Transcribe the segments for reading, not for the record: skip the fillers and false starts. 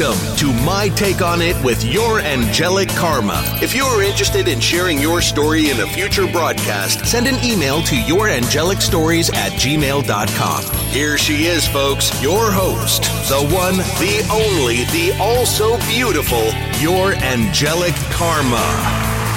Welcome to My Take on It with your angelic karma. If you are interested in sharing your story in a future broadcast, send an email to yourangelicstories@gmail.com. Here she is, folks, your host, the one, the only, the also beautiful, your angelic karma.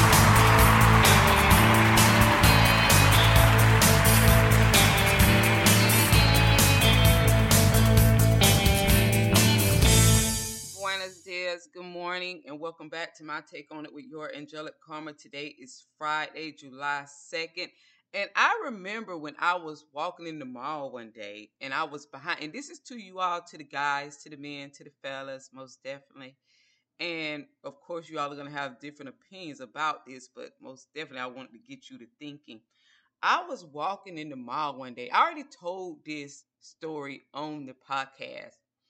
Good morning and welcome back to My Take on It with your angelic karma. Today is Friday, July 2nd. And I remember when I was walking in the mall one day and I was behind, and this is to you all, to the guys, to the men, to the fellas, most definitely. And of course, you all are going to have different opinions about this, but most definitely I wanted to get you to thinking. I was walking in the mall one day. I already told this story on the podcast.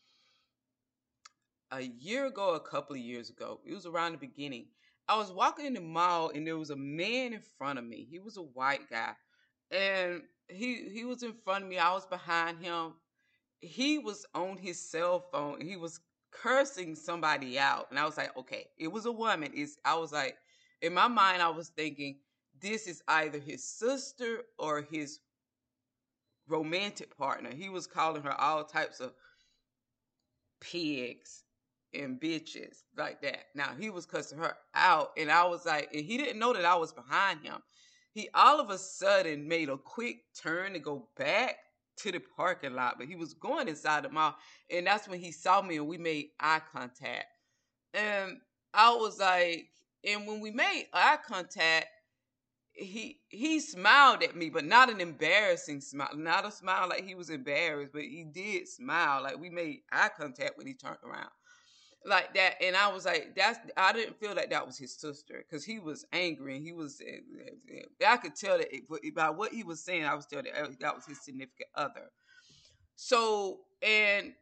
A year ago, a couple of years ago, it was around the beginning. I was walking in the mall and there was a man in front of me. He was a white guy. And he was in front of me. I was behind him. He was on his cell phone and he was cursing somebody out. And I was like, okay, it was a woman. I was like, in my mind, I was thinking, this is either his sister or his romantic partner. He was calling her all types of pigs and bitches like that. Now he was cussing her out, and I was like, and he didn't know that I was behind him. He all of a sudden made a quick turn to go back to the parking lot, but he was going inside the mall, and that's when he saw me and we made eye contact. And I was like, and when we made eye contact, he smiled at me, but not an embarrassing smile, not a smile like he was embarrassed, but he did smile. Like we made eye contact when he turned around like that. And I was like, I didn't feel like that was his sister because he was angry and he was, I could tell that by what he was saying, I was telling that was his significant other. So, and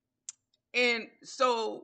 so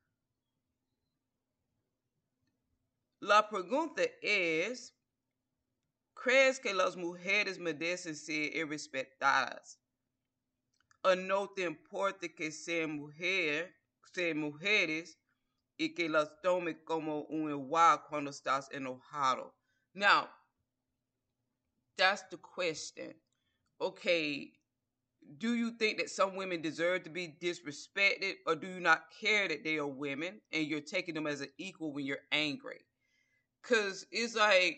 la pregunta es, ¿crees que las mujeres merecen ser irrespetadas? ¿O no te importa que sean mujeres y que las tome como un igual cuando estás enojado? Now, that's the question. Okay, do you think that some women deserve to be disrespected, or do you not care that they are women and you're taking them as an equal when you're angry? Because it's like,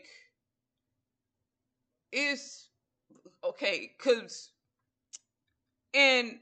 it's okay, because, and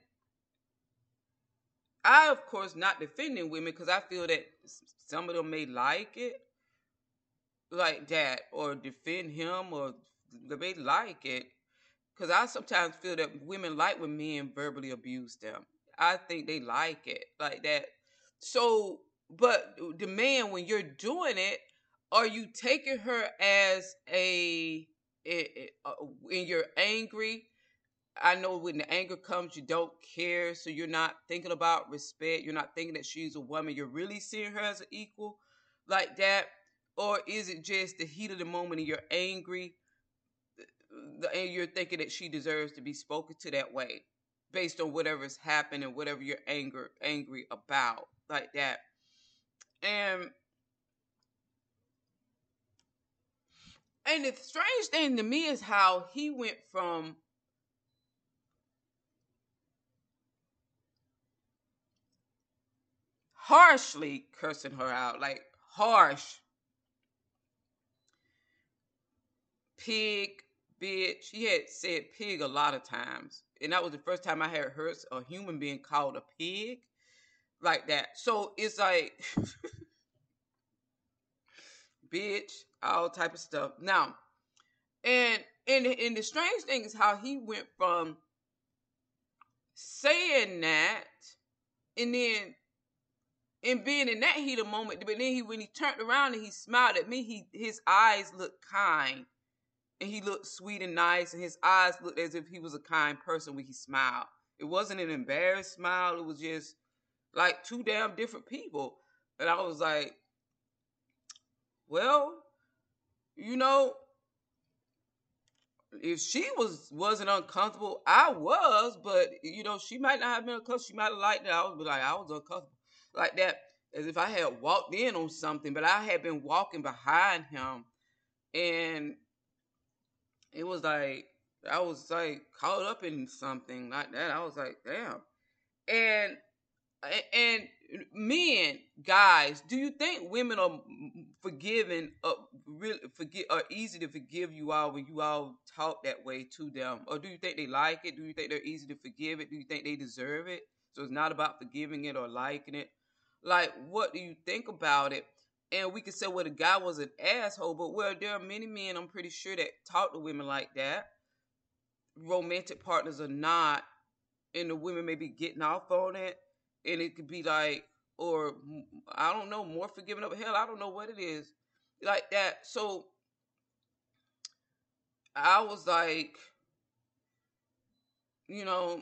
I, of course, not defending women because I feel that some of them may like it like that, or defend him, or they may like it. Because I sometimes feel that women like when men verbally abuse them. I think they like it like that. So, but the man, when you're doing it, are you taking her as when you're angry? I know when the anger comes, you don't care, so you're not thinking about respect. You're not thinking that she's a woman. You're really seeing her as an equal like that. Or is it just the heat of the moment and you're angry and you're thinking that she deserves to be spoken to that way based on whatever's happened and whatever you're angry about like that. And the strange thing to me is how he went from harshly cursing her out, like harsh, pig, bitch. He had said pig a lot of times, and that was the first time I had heard a human being called a pig like that. So it's like bitch, all type of stuff. Now, and the strange thing is how he went from saying that and then and being in that heat of moment, but then when he turned around and he smiled at me, his eyes looked kind and he looked sweet and nice, and his eyes looked as if he was a kind person when he smiled. It wasn't an embarrassed smile. It was just like two damn different people. And I was like, well, you know, if she wasn't uncomfortable, I was, but you know, she might not have been uncomfortable. She might have liked it. I was like, I was uncomfortable like that, as if I had walked in on something, but I had been walking behind him, and it was like I was like caught up in something like that. I was like, damn. And and men, guys, do you think women are forgiving, really forget, are easy to forgive you all when you all talk that way to them, or do you think they like it? Do you think they're easy to forgive it? Do you think they deserve it? So it's not about forgiving it or liking it. Like, what do you think about it? And we could say, well, the guy was an asshole, but well, there are many men, I'm pretty sure, that talk to women like that, romantic partners or not, and the women may be getting off on it, and it could be like, or I don't know, more forgiving of hell. I don't know what it is like that. So I was like, you know,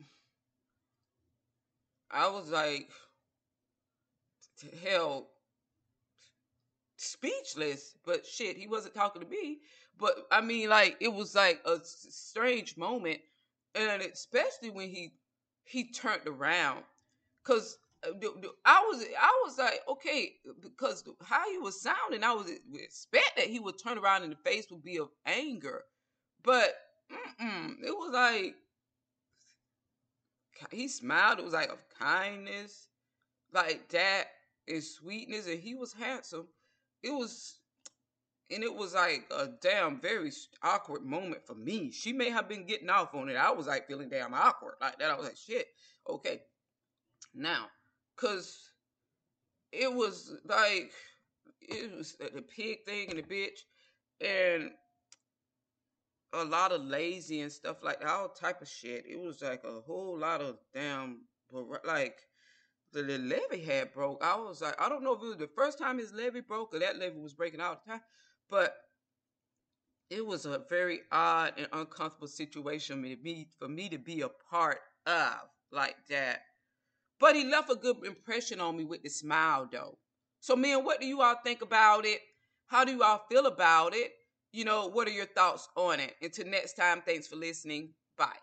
I was like, hell, speechless. But shit, he wasn't talking to me. But I mean, like, it was like a strange moment, and especially when he turned around, cause I was like, okay, because how he was sounding, I was expect that he would turn around and the face would be of anger, but it was like he smiled. It was like of kindness, like that, and sweetness, and he was handsome. It was. And it was like a damn very awkward moment for me. She may have been getting off on it. I was like feeling damn awkward like that. I was like, shit, okay. Now, cause it was like it was the pig thing and the bitch, and a lot of lazy and stuff like that, all type of shit. It was like a whole lot of damn, like the levee had broke. I was like, I don't know if it was the first time his levee broke or that levee was breaking all the time, but it was a very odd and uncomfortable situation for me to be a part of like that. But he left a good impression on me with the smile, though. So, man, what do you all think about it? How do you all feel about it? You know, what are your thoughts on it? Until next time, thanks for listening. Bye.